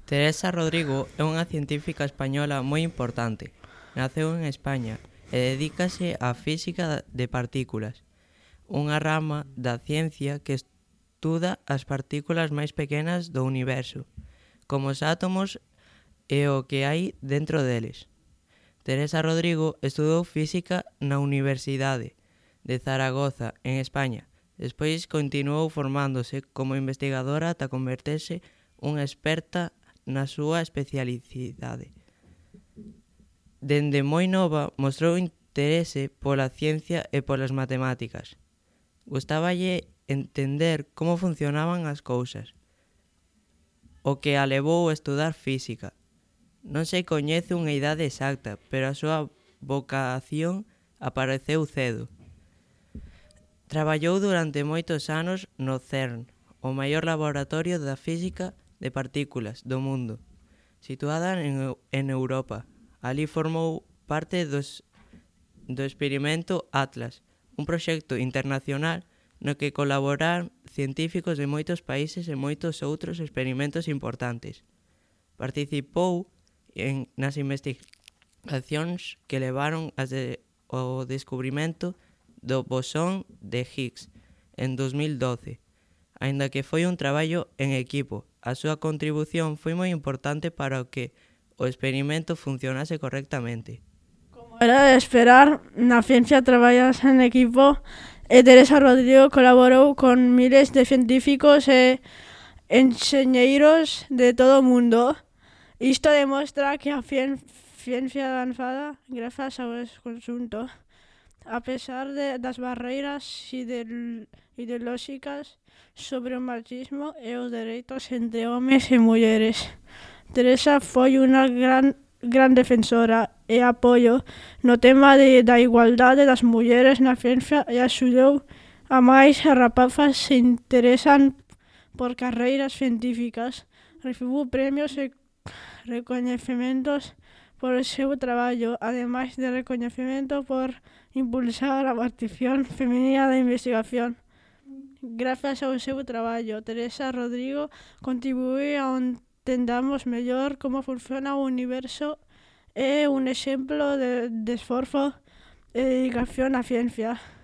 Teresa Rodrigo é unha científica española moi importante. Naceu en España e dedícase á física de partículas, unha rama da ciencia que estuda as partículas máis pequenas do universo, como os átomos e o que hai dentro deles. Teresa Rodrigo estudou física na Universidade de Zaragoza, en España. Despois continuou formándose como investigadora ata converterse unha experta na súa especialidade. Dende moi nova mostrou interese pola ciencia e polas matemáticas. Gustáballe entender como funcionaban as cousas, o que a levou a estudar física. Non se coñece unha idade exacta, pero a súa vocación apareceu cedo. Traballou durante moitos anos no CERN, o maior laboratorio da física de partículas do mundo, situada en Europa. Alí formou parte do experimento Atlas, un proxecto internacional no que colaboran científicos de moitos países e moitos outros experimentos importantes. Participou nas investigacións que levaron ao descubrimento do bosón de Higgs en 2012. Aínda que foi un traballo en equipo, a súa contribución foi moi importante para que o experimento funcionase correctamente. Como era de esperar, na ciencia traballase en equipo e Teresa Rodrigo colaborou con miles de científicos e enxeñeiros de todo o mundo. Isto demostra que a ciencia avanzada grazas ao conxunto. A pesar das barreiras ideolóxicas sobre o machismo e os dereitos entre homes e mulleres. Teresa foi unha gran defensora e apoio no tema da igualdade das mulleres na ciencia e axudou a máis rapazas se interesan por carreiras científicas. Recibiu premios e recoñecementos por o seu traballo, ademais de recoñecemento por impulsar a participación feminina da investigación. Grazas ao seu traballo, Teresa Rodrigo contribuíu a entendamos mellor como funciona o universo e un exemplo de esforzo e dedicación á ciencia.